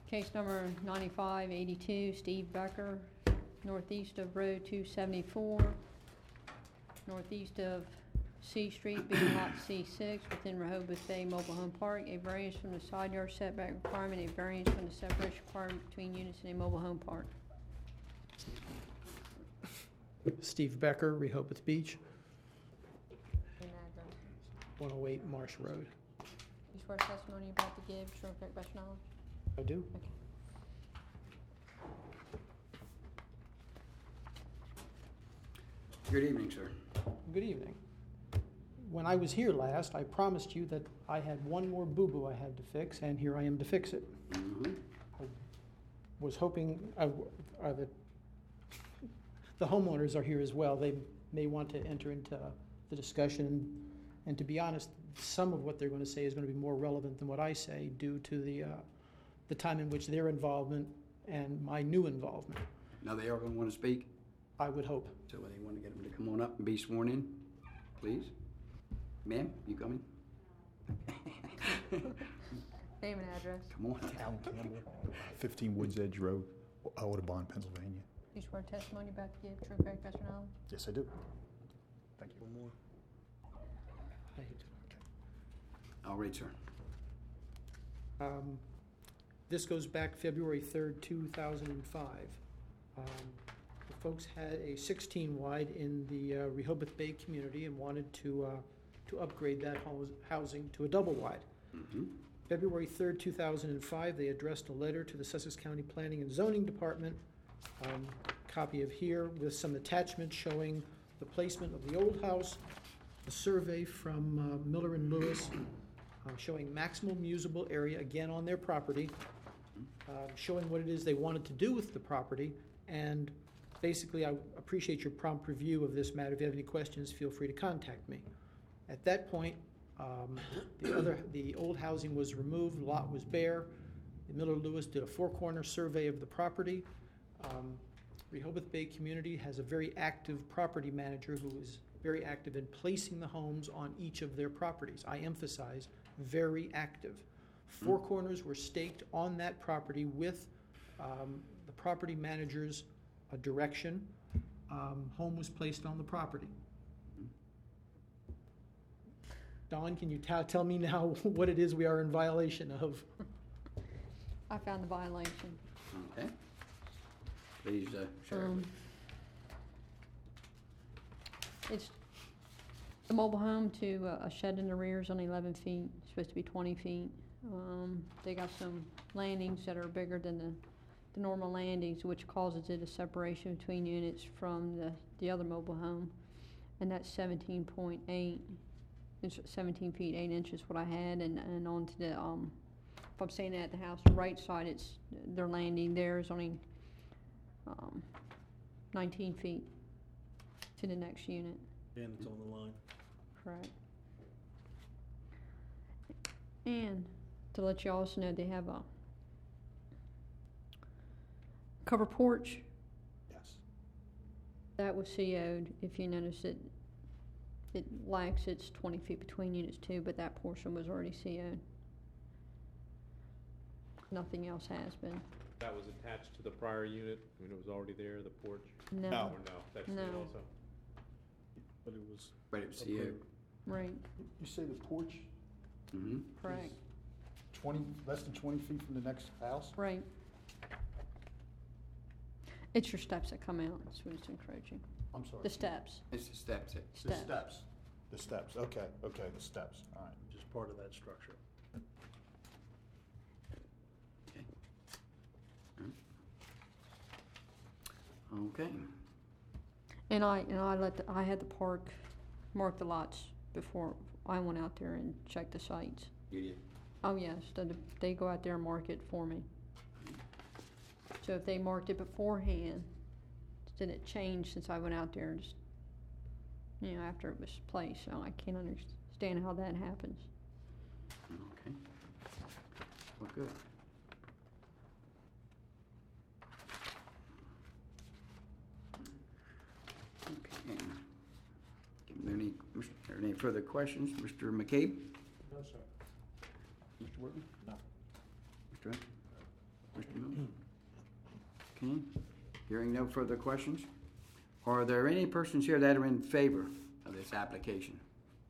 Case number 9582, Steve Becker, northeast of Road 274, northeast of C Street, being lot C6, within Rehoboth Bay Mobile Home Park, a variance from the side yard setback requirement, a variance from the separation requirement between units in a mobile home park. Steve Becker, Rehoboth Beach, And address. 108 Marsh Road. You swear testimony you're about to give, true and correct best of your knowledge? I do. Okay. Good evening, sir. Good evening. When I was here last, I promised you that I had one more boo-boo I had to fix, and here I am to fix it. Mm-hmm. I was hoping that the homeowners are here as well. They may want to enter into the discussion, and to be honest, some of what they're going to say is going to be more relevant than what I say due to the time in which their involvement and my new involvement. Now they are going to want to speak, I would hope. so they want to get them to come on up and be sworn in, please. Ma'am, you coming? Name and address. Come on. Alan Campbell, 15 Woods Edge Road, Audubon, Pennsylvania. You swear testimony you're about to give, true and correct best of your knowledge? Yes, I do. Thank you. One more. All right, sir. This goes back February 3rd, 2005. The folks had a 16 wide in the Rehoboth Bay community and wanted to upgrade that housing to a double wide. Mm-hmm. February 3rd, 2005, they addressed a letter to the Sussex County Planning and Zoning Department, copy of here, with some attachments showing the placement of the old house, a survey from Miller and Lewis showing maximum usable area, again on their property, showing what it is they wanted to do with the property, and basically I appreciate your prompt review of this matter. If you have any questions, feel free to contact me. At that point, the old housing was removed, the lot was bare. The Miller Lewis did a four-corner survey of the property. Rehoboth Bay community has a very active property manager who is very active in placing the homes on each of their properties. I emphasize, very active. Four corners were staked on that property with the property manager's direction. Home was placed on the property. Dawn, can you tell me now what it is we are in violation of? I found the violation. Okay. Please, Sheriff. It's the mobile home to a shed in the rear is only 11 feet, it's supposed to be 20 feet. They got some landings that are bigger than the normal landings, which causes it a separation between units from the other mobile home. And that's 17.8, it's 17 feet 8 inches what I had, and onto the, if I'm saying that at the house, the right side, it's their landing there is only 19 feet to the next unit. And it's on the line. Correct. And to let you also know, they have a cover porch Yes. that was CO'd. If you notice it lacks its 20 feet between units too, but that portion was already CO'd. Nothing else has been. That was attached to the prior unit? I mean, it was already there, the porch? No. No. Or no? That's new No. also? But it was, Right up to you. Right, you say the porch Mm-hmm. correct, 20, less than 20 feet from the next house? right. It's your steps that come out, that's what it's encroaching. I'm sorry. The steps, It's the steps. The steps. The steps, okay, the steps, all right. Just part of that structure. Okay. and I had the mark the lots before I went out there and checked the sites. You did. Oh, yes, they go out there and mark it for me. So if they marked it beforehand, then it changed since I went out there, just, after it was placed, so I can't understand how that happens. Okay. Well, good. Okay. Are there any further questions? Mr. McCabe? No, sir. Mr. Whitman? No. Mr. Hearing no further questions, are there any persons here that are in favor of this application?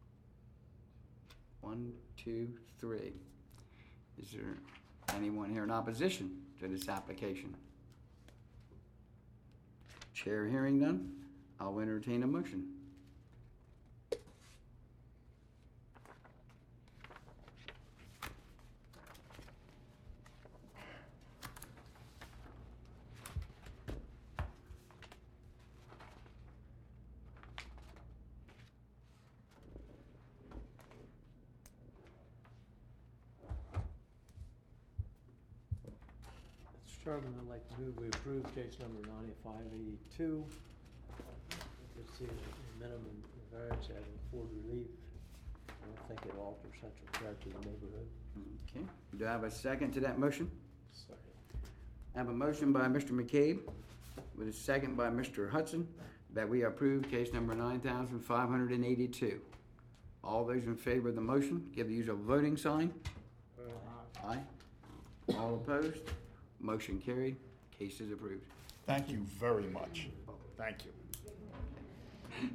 1, 2, 3. Is there anyone here in opposition to this application? Chair hearing none, I'll entertain a motion. Mr. Chairman, I'd like to move we approve case number 9582. It's the minimum variance having afford relief. I don't think it alters central character of the neighborhood. Okay, do I have a second to that motion? Second. I have a motion by Mr. McCabe with a second by Mr. Hudson that we approve case number 9582. All those in favor of the motion, give the usual voting sign. Aye. All opposed? Motion carried. Case is approved. Thank you very much. Thank you.